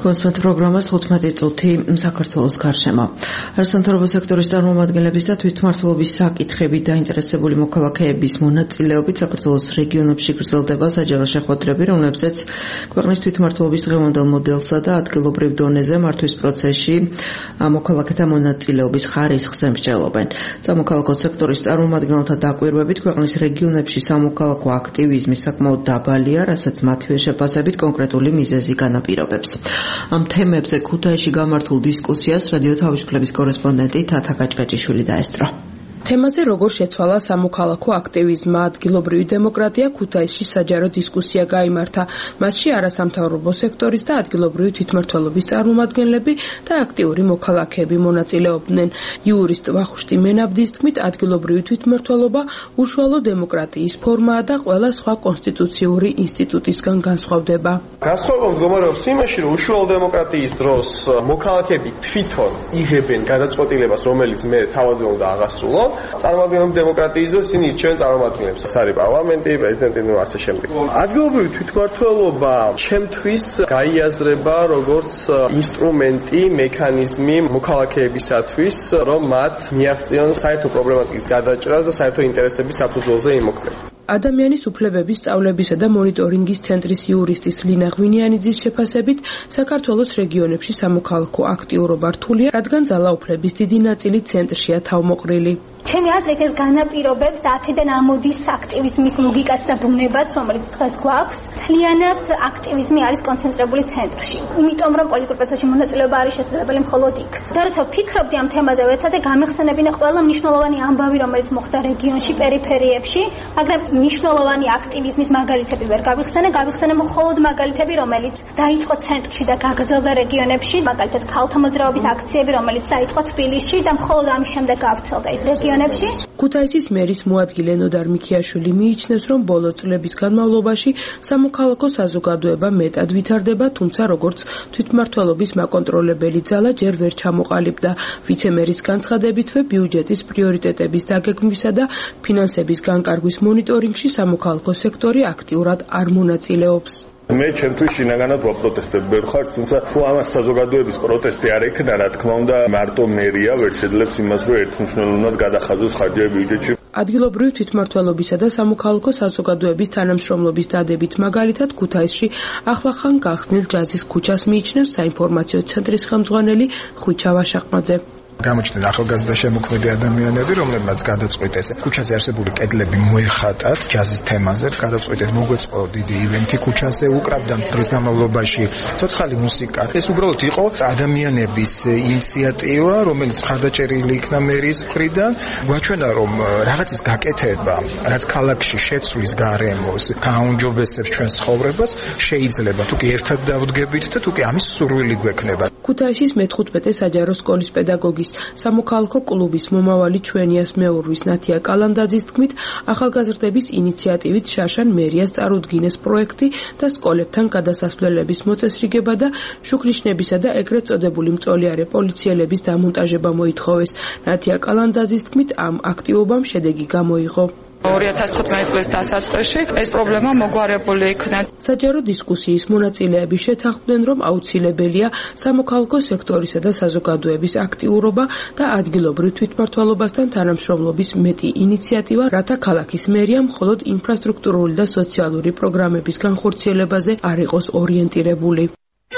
თქვენს პროგრამას თხუთმეტი წუთი საქართველოს გარშემო. არასამთავრობო სექტორის წარმომადგენლების და თვითმმართველობის საკითხებით დაინტერესებული მოქალაქეების მონაწილეობით საქართველოს რეგიონებში გრძელდება საჯარო შეხვედრები, რომლებზეც ქვეყნის თვითმმართველობის დღევანდელ მოდელსა და ადგილობრივ დონეზე მართვის პროცესში მოქალაქეთა მონაწილეობის ხარისხს ემსჯელობენ. სამოქალაქო სექტორის წარმომადგენელთა დაკვირვებით ქვეყნის რეგიონებში სამოქალაქო აქტივიზმი საკმაოდ დაბალია, რასაც მათივე შეფასებით კონკრეტული მიზეზი განაპირობებს. ამ თემებზე ქუთაისში გამართულ დისკუსიას რადიო თავისუფლების კორესპონდენტი თათა გაჭგაჭიშვილი დაესწრო. თემაზე როგორ შეცვალა სამოქალაქო აქტივიზმმა ადგილობრივი დემოკრატია ქუთაისში საჯარო დისკუსია გაიმართა. მასში არასამთავრობო სექტორის და ადგილობრივი თვითმმართველობის წარმომადგენლები და აქტიური მოქალაქეები მონაწილეობდნენ. იურისტ ვახუშტი მენაბდის თქმით, ადგილობრივი თვითმმართველობა უშუალო დემოკრატიის ფორმაა და ყველა სხვა კონსტიტუციური ინსტიტუტისგან განსხვავდება. განსხვავება მდგომარეობს იმაში, რომ უშუალო დემოკრატიის დროს მოქალაქეები თვითონ იღებენ გადაწყვეტილებას, რომელიც მე თავად უნდა აღასრულო. წარმომადგენლობრივი დემოკრატიის დროს ისინი ირჩევენ წარმომადგენლებს. ეს არის პარლამენტი, პრეზიდენტი და ასე შემდეგ. ადგილობრივი თვითმმართველობა ჩემთვის გაიაზრება როგორც ინსტრუმენტი, მექანიზმი მოქალაქეებისათვის, რომ მათ მიაღწიონ საერთო პრობლემატიკის გადაჭრას და საერთო ინტერესების საფუძველზე იმოქმედონ. ადამიანის უფლებების სწავლებისა და მონიტორინგის ცენტრის იურისტის ლინა ღვინიანიძის შეფასებით, საქართველოს რეგიონებში სამოქალაქო აქტიურობა რთულია, რადგან ძალაუფლების დიდი ნაწილი ცენტრშია თავმოყრილი. ჩემი აზრით ეს განაპირობებს და აქედან ამოდის აქტივიზმის ლოგიკაც და ბუნებაც, რომელიც დღეს გვაქვს. მთლიანად აქტივიზმი არის კონცენტრირებული ცენტრში. იმიტომ რომ პოლიტიკურ პროცესში მონაწილეობა არის შესაძლებელი მხოლოდ იქ. და როცა ვფიქრობდი ამ თემაზე, ვეცადე გამეხსენებინა ყველა მნიშვნელოვანი ამბავი, რომელიც მოხდა რეგიონში, პერიფერიებში, მაგრამ მნიშვნელოვანი აქტივიზმის მაგალითები ვერ გავიხსენე, გავიხსენე მხოლოდ მაგალითები, რომელიც დაიწყო ცენტრში და გაგრძელდა რეგიონებში, მაგალითად ქალთა მოძრაობის აქციები, რომელიც დაიწყო თბილისში და მხოლოდ ამის შემდეგ გავრცელდა ის რეგიონებში. ქუთაისის მერის მოადგილე ნოდარ მიქიაშვილი მიიჩნევს, რომ ბოლო წლების განმავლობაში სამოქალაქო საზოგადოება მეტად ვითარდება, თუმცა როგორც თვითმმართველობის მაკონტროლებელი ძალა ჯერ ვერ ჩამოყალიბდა. ვიცემერის განცხადებითვე ბიუჯეტის პრიორიტეტების დაგეგმვისა და ფინანსების განკარგვის მონიტორინგში სამოქალაქო სექტორი აქტიურად არ მონაწილეობს. მე ჩემთვის შინაგანად ვაპროტესტებ ვერ ხარ, თუმცა თუ ამას საზოგადოების პროტესტი არ ექნა, რა თქმა უნდა, მარტო მერია ვერ შეძლებს იმას, რომ ერთმნიშვნელოვნად გადახაზოს ხარჯები ბიუჯეტში. ადგილობრივი თვითმმართველობისა და სამოქალაქო საზოგადოების თანამშრომლობის დადებით მაგალითად ქუთაისში ახლახან გახსნილ ჯაზის ქუჩას მიიჩნევს საინფორმაციო ცენტრის ხელმძღვანელი ხვიჩა ვაშაყმაძე. გამოჩნდნენ ახალგაზრდა შემოქმედი ადამიანები, რომლებმაც გადაწყვიტეს ქუჩაზე არსებული კედლები მოეხატათ ჯაზის თემაზე, გადაწყვიტეს მოგვეწყო დიდი ივენთი ქუჩაზე, უკრავდა დღის განმავლობაში ცოცხალი მუსიკა. ეს უბრალოდ იყო ადამიანების ინიციატივა, რომელიც მხარდაჭერილი იქნა მერის მხრიდან. გვაჩვენა, რომ რაღაცის გაკეთება, რაც ქალაქში შეცვლის გარემოს, გააუმჯობესებს ჩვენს ცხოვრებას, შეიძლება თუ კი ერთად დავდგებით და თუ კი ამის სურვილი გვექნება. ქუთაისის მეთხუთმეტე საჯარო სკოლის პედაგოგი სამოქალაქო კლუბის მომავალი ჩვენიას მეურვის ნათია კალანდაძის თქმით, ახალგაზრდების ინიციატივით შაშან მერიას წარუდგინეს პროექტი და სკოლებთან გადასასვლელების მოწესრიგება და შუქნიშნებისა და ეგრეთ წოდებული მწოლიარე პოლიციელების დამონტაჟება მოითხოვეს. ნათია კალანდაძის თქმით, ამ აქტივობამ შედეგი გამოიღო. ორი ათას თხუთმეტი წლის დასაწყისში ეს პრობლემა მოგვარებული იქნა. საჯარო დისკუსიის მონაწილეები შეთანხმდნენ, რომ აუცილებელია სამოქალაქო სექტორისა და საზოგადოების აქტიურობა და ადგილობრივ თვითმმართველობასთან თანამშრომლობის მეტი ინიციატივა, რათა ქალაქის მერია მხოლოდ ინფრასტრუქტურული და სოციალური პროგრამების განხორციელებაზე არ იყოს ორიენტირებული.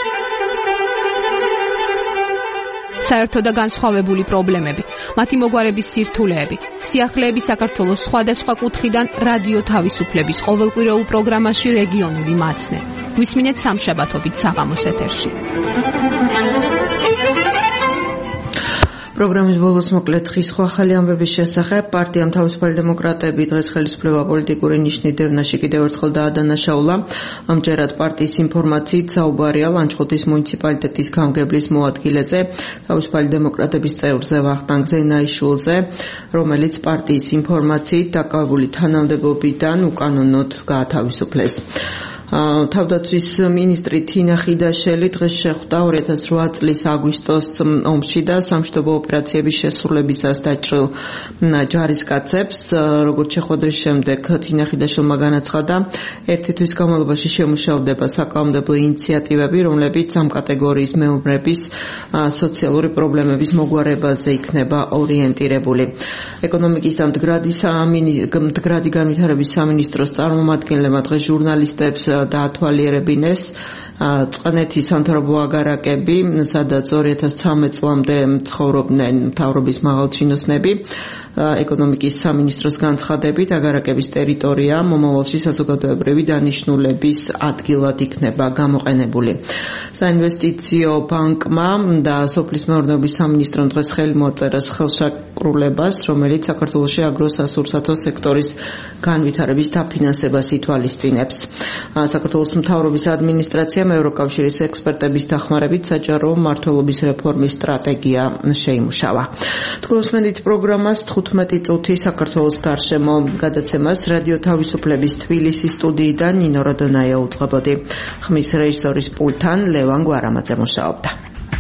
საერთო და განსხვავებული პრობლემები, მათი მოგვარების სირთულეები, სიახლეები საქართველოს სხვადასხვა კუთხიდან რადიო თავისუფლების ყოველკვირეულ პროგრამაში რეგიონული მაცნე. გვისმინეთ სამშაბათობით საღამოს ეთერში. პროგრამის ბოლოს მოკლედ ხის სხვა ახალი ამბების შესახებ პარტიამ თავისუფალი დემოკრატები დღეს ხელისუფლება პოლიტიკური ნიშნით დევნაში კიდევ ერთხელ დაადანაშაულა. ამჯერად პარტიის ინფორმაციით საუბარია ლანჩხუთის მუნიციპალიტეტის გამგებლის მოადგილეზე, თავისუფალი დემოკრატების წევრზე ვახტანგ ზეინაიშვილზე, რომელიც პარტიის ინფორმაციით დაკავებული თანამდებობიდან უკანონოდ გაათავისუფლეს. თავდაცვის მინისტრი თინა ხიდაშელი დღეს შეხვდა ორი ათას რვა წლის აგვისტოს ომში და სამშვიდობო ოპერაციების შესრულებისას დაჭრილ ჯარისკაცებს. როგორც შეხვედრის შემდეგ თინა ხიდაშელმა განაცხადა, ერთი თვის განმავლობაში შემუშავდება საკანონმდებლო ინიციატივები, რომლებიც ამ კატეგორიის მეომრების სოციალური პრობლემების მოგვარებაზე იქნება ორიენტირებული. ეკონომიკის და მდგრადი განვითარების სამინისტროს წარმომადგენლებმა დღეს ჟურნალისტებს დაათვალიერებინეს წყნეთის სამთავრობო აგარაკები, სადაც ორი ათას ცხრამეტ წლამდე ცხოვრობდნენ მთავრობის მაღალჩინოსნები. ეკონომიკის სამინისტროს განცხადებით, აგარაკების ტერიტორია მომავალში საზოგადოებრივი დანიშნულების ადგილად იქნება გამოყენებული. საინვესტიციო ბანკმა და სოფლის მეურნეობის სამინისტრომ დღეს ხელი მოაწერა ხელშეკრულებას, რომელიც საქართველოში აგროსასურსათო სექტორის განვითარების დაფინანსებას ითვალისწინებს. საქართველოს მთავრობის ადმინისტრაციამ ევროკავშირის ექსპერტების დახმარებით საჯარო მმართველობის რეფორმის სტრატეგია შეიმუშავა. თქვენსმენით პროგრამას თხუთმეტი წუთი საქართველოს გარშემო გადაცემას რადიო თავისუფლების თბილისის სტუდიიდან ნინო როდონაია უძღვებოდი. ხმის რეჟისორის პულტთან ლევან გვარამაძე მუშაობდა.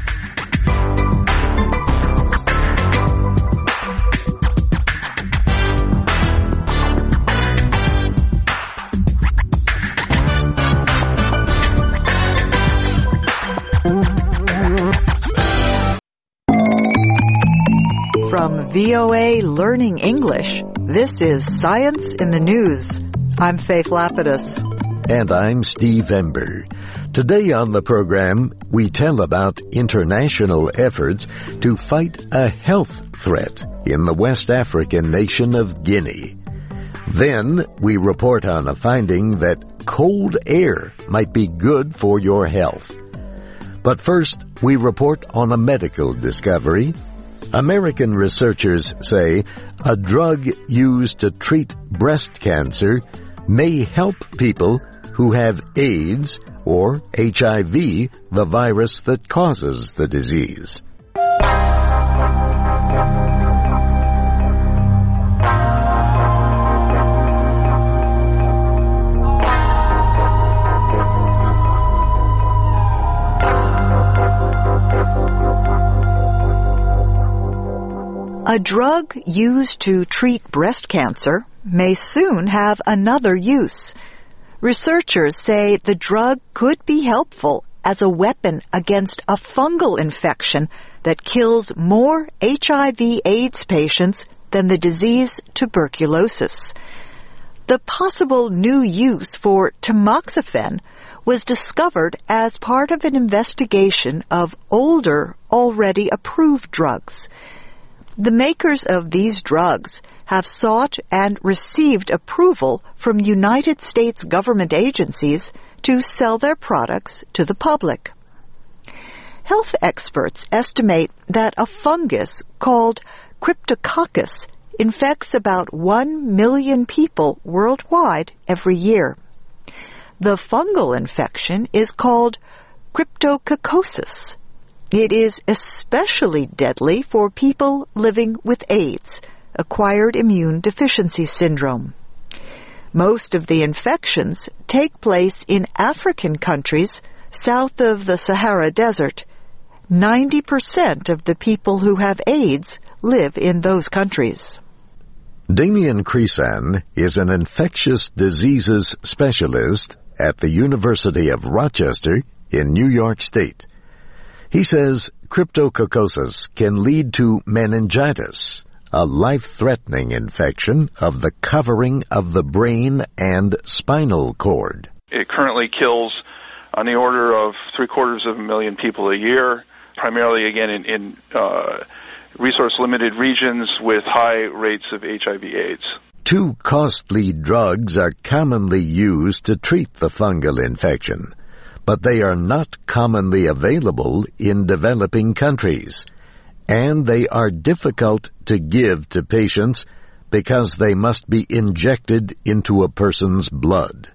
From V O A Learning English, this is Science in the News. I'm Faith Lapidus. And I'm Steve Ember. Today on the program, we tell about international efforts to fight a health threat in the West African nation of Guinea. Then, we report on a finding that cold air might be good for your health. But first, we report on a medical discovery. American researchers say a drug used to treat breast cancer may help people who have AIDS or H I V, the virus that causes the disease. A drug used to treat breast cancer may soon have another use. Researchers say the drug could be helpful as a weapon against a fungal infection that kills more H I V AIDS patients than the disease tuberculosis. The possible new use for tamoxifen was discovered as part of an investigation of older, already approved drugs. The makers of these drugs have sought and received approval from United States government agencies to sell their products to the public. Health experts estimate that a fungus called Cryptococcus infects about one million people worldwide every year. The fungal infection is called cryptococcosis. It is especially deadly for people living with AIDS, acquired immune deficiency syndrome. Most of the infections take place in African countries south of the Sahara Desert. ninety percent of the people who have AIDS live in those countries. Damian Creasan is an infectious diseases specialist at the University of Rochester in New York State. He says cryptococcosis can lead to meningitis, a life-threatening infection of the covering of the brain and spinal cord. It currently kills on the order of three-quarters of a million people a year, primarily, again, in, in uh, resource-limited regions with high rates of H I V AIDS. Two costly drugs are commonly used to treat the fungal infection, but they are not commonly available in developing countries, and they are difficult to give to patients because they must be injected into a person's blood.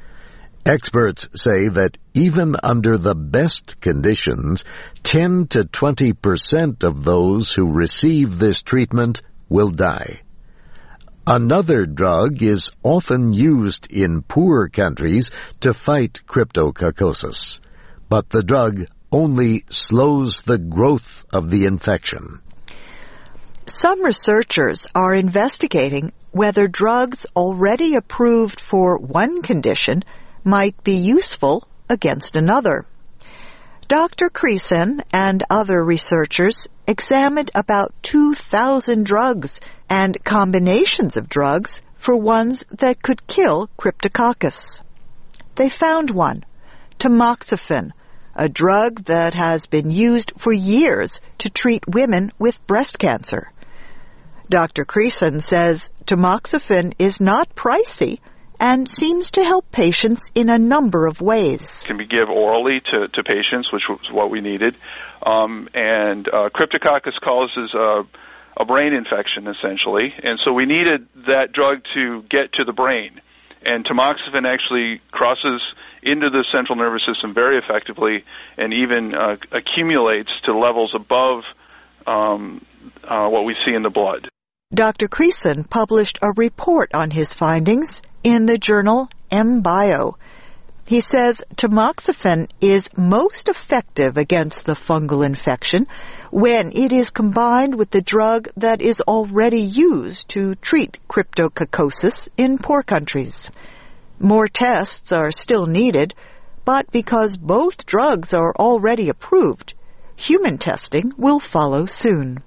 Experts say that even under the best conditions, ten to twenty percent of those who receive this treatment will die. Another drug is often used in poor countries to fight cryptococcosis, but the drug only slows the growth of the infection. Some researchers are investigating whether drugs already approved for one condition might be useful against another. Doctor Creason and other researchers examined about two thousand drugs and combinations of drugs for ones that could kill Cryptococcus. They found one, tamoxifen, a drug that has been used for years to treat women with breast cancer. Doctor Creason says tamoxifen is not pricey and seems to help patients in a number of ways. It can be given orally to, to patients, which was what we needed. Um, and uh, Cryptococcus causes a, a brain infection, essentially. And so we needed that drug to get to the brain. And tamoxifen actually crosses into the central nervous system very effectively and even uh, accumulates to levels above um, uh, what we see in the blood. Doctor Creason published a report on his findings in the journal MBio. He says tamoxifen is most effective against the fungal infection when it is combined with the drug that is already used to treat cryptococcosis in poor countries. More tests are still needed, but because both drugs are already approved, human testing will follow soon.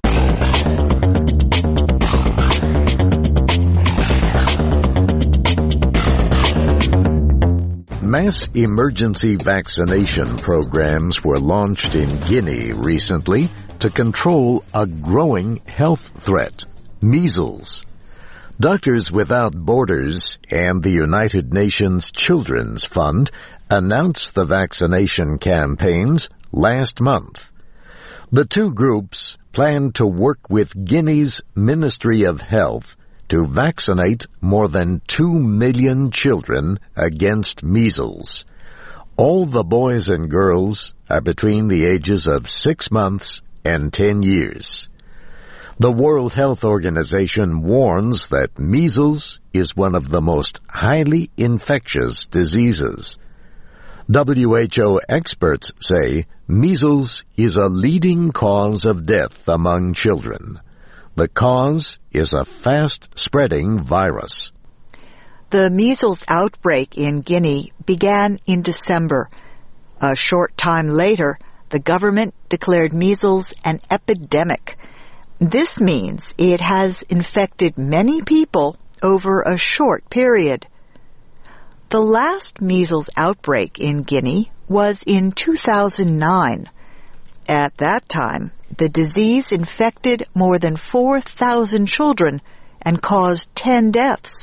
Mass emergency vaccination programs were launched in Guinea recently to control a growing health threat, measles. Doctors Without Borders and the United Nations Children's Fund announced the vaccination campaigns last month. The two groups plan to work with Guinea's Ministry of Health to vaccinate more than two million children against measles. All the boys and girls are between the ages of six months and ten years. The World Health Organization warns that measles is one of the most highly infectious diseases. W H O experts say measles is a leading cause of death among children. The cause is a fast-spreading virus. The measles outbreak in Guinea began in December. A short time later, the government declared measles an epidemic. This means it has infected many people over a short period. The last measles outbreak in Guinea was in two thousand nine. At that time, the disease infected more than four thousand children and caused ten deaths.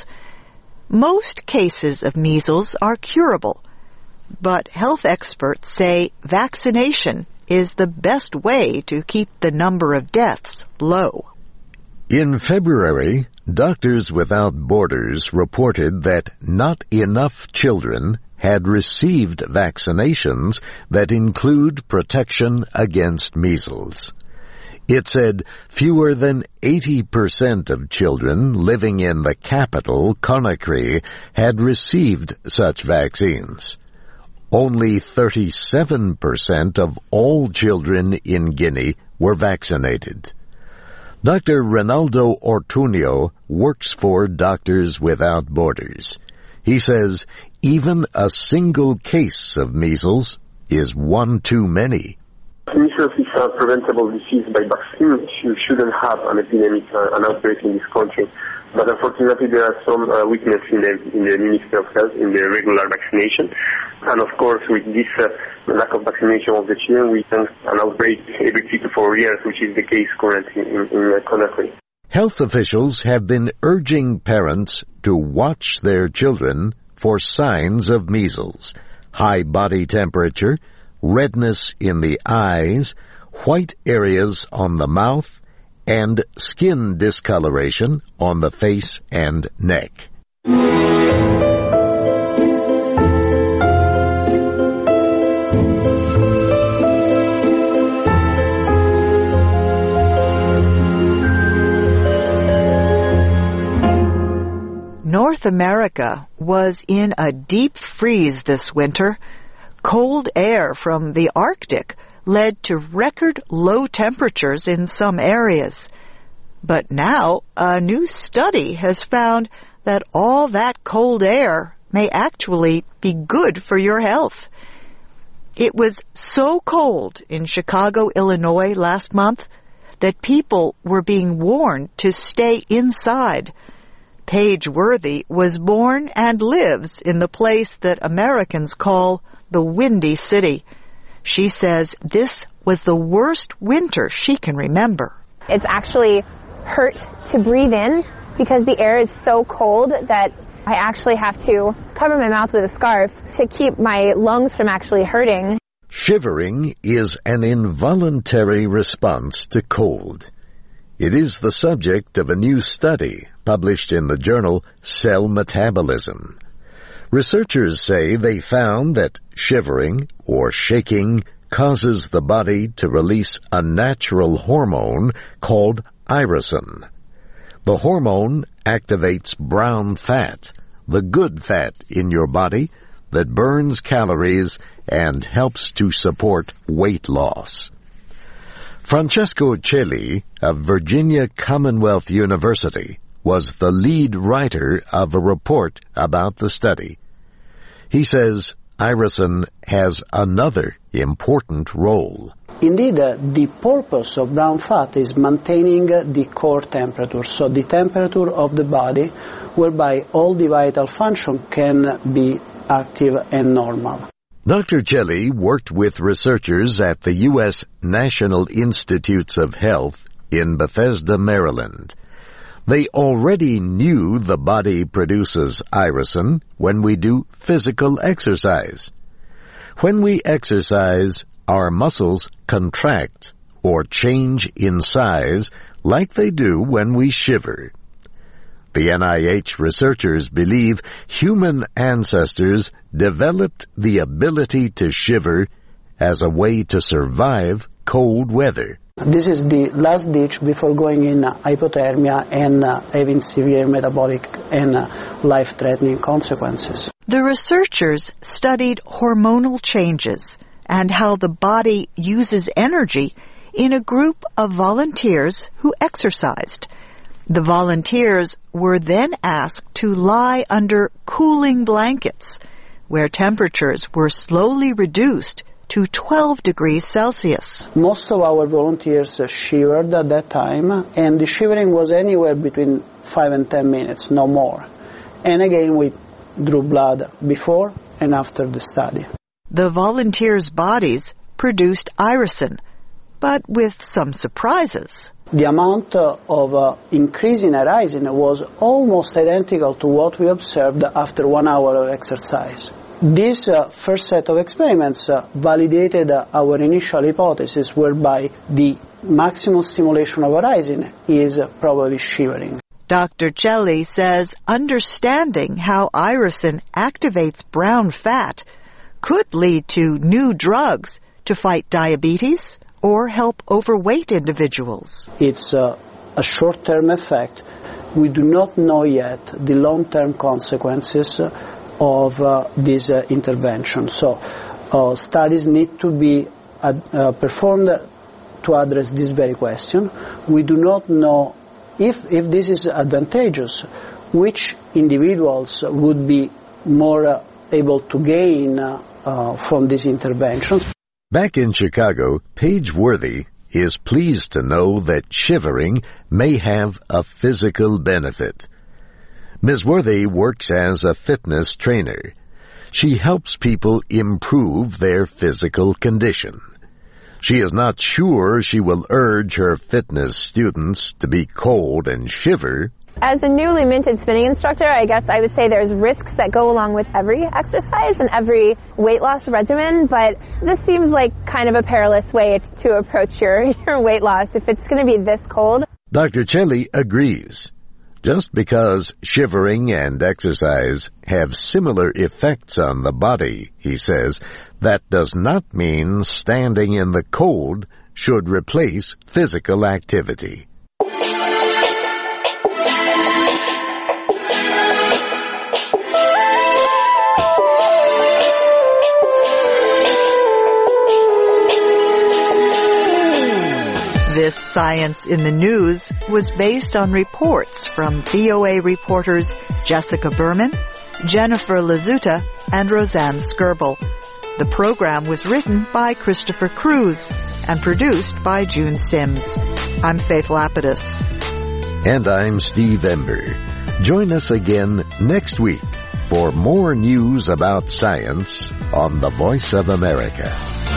Most cases of measles are curable, but health experts say vaccination is the best way to keep the number of deaths low. In February, Doctors Without Borders reported that not enough children had received vaccinations that include protection against measles. It said fewer than eighty percent of children living in the capital, Conakry, had received such vaccines. Only thirty-seven percent of all children in Guinea were vaccinated. Doctor Ronaldo Ortunio works for Doctors Without Borders. He says even a single case of measles is one too many. Measles is a preventable disease by vaccine. You shouldn't have an epidemic, uh, an outbreak in this country. But unfortunately, there are some uh, weaknesses in the, in the Ministry of Health in the regular vaccination. And of course, with this uh, lack of vaccination of the children, we have an outbreak every three to four years, which is the case currently in, in uh, Conakry. Health officials have been urging parents to watch their children for signs of measles, high body temperature, redness in the eyes, white areas on the mouth, and skin discoloration on the face and neck. North America was in a deep freeze this winter. Cold air from the Arctic led to record low temperatures in some areas. But now, a new study has found that all that cold air may actually be good for your health. It was so cold in Chicago, Illinois last month that people were being warned to stay inside. Paige Worthy was born and lives in the place that Americans call the Windy City. She says this was the worst winter she can remember. It's actually hurt to breathe in because the air is so cold that I actually have to cover my mouth with a scarf to keep my lungs from actually hurting. Shivering is an involuntary response to cold. It is the subject of a new study published in the journal Cell Metabolism. Researchers say they found that shivering or shaking causes the body to release a natural hormone called irisin. The hormone activates brown fat, the good fat in your body that burns calories and helps to support weight loss. Francesco Celli of Virginia Commonwealth University was the lead writer of a report about the study. He says irisin has another important role. Indeed, uh, the purpose of brown fat is maintaining uh, the core temperature, so the temperature of the body whereby all the vital function can be active and normal. Doctor Celli worked with researchers at the U S National Institutes of Health in Bethesda, Maryland. They already knew the body produces irisin when we do physical exercise. When we exercise, our muscles contract or change in size like they do when we shiver. The N I H researchers believe human ancestors developed the ability to shiver as a way to survive cold weather. This is the last ditch before going in hypothermia and uh, having severe metabolic and uh, life-threatening consequences. The researchers studied hormonal changes and how the body uses energy in a group of volunteers who exercised. The volunteers were then asked to lie under cooling blankets, where temperatures were slowly reduced to twelve degrees Celsius. Most of our volunteers uh, shivered at that time, and the shivering was anywhere between five and ten minutes, no more. And again, we drew blood before and after the study. The volunteers' bodies produced irisin, but with some surprises. The amount uh, of uh, increase in irisin was almost identical to what we observed after one hour of exercise. This uh, first set of experiments uh, validated uh, our initial hypothesis whereby the maximum stimulation of irisin is uh, probably shivering. Doctor Celli says understanding how irisin activates brown fat could lead to new drugs to fight diabetes or help overweight individuals. It's uh, a short-term effect. We do not know yet the long-term consequences uh, of uh, this uh, intervention. So uh, studies need to be uh, uh, performed to address this very question. We do not know if, if this is advantageous, which individuals would be more uh, able to gain uh, uh, from these interventions. Back in Chicago, Paige Worthy is pleased to know that shivering may have a physical benefit. Miz Worthy works as a fitness trainer. She helps people improve their physical condition. She is not sure she will urge her fitness students to be cold and shiver. As a newly minted spinning instructor, I guess I would say there's risks that go along with every exercise and every weight loss regimen, but this seems like kind of a perilous way to approach your, your weight loss if it's going to be this cold. Doctor Celli agrees. Just because shivering and exercise have similar effects on the body, he says, that does not mean standing in the cold should replace physical activity. This Science in the News was based on reports from V O A reporters Jessica Berman, Jennifer Lazuta, and Roseanne Skirble. The program was written by Christopher Cruz and produced by June Sims. I'm Faith Lapidus. And I'm Steve Ember. Join us again next week for more news about science on the Voice of America.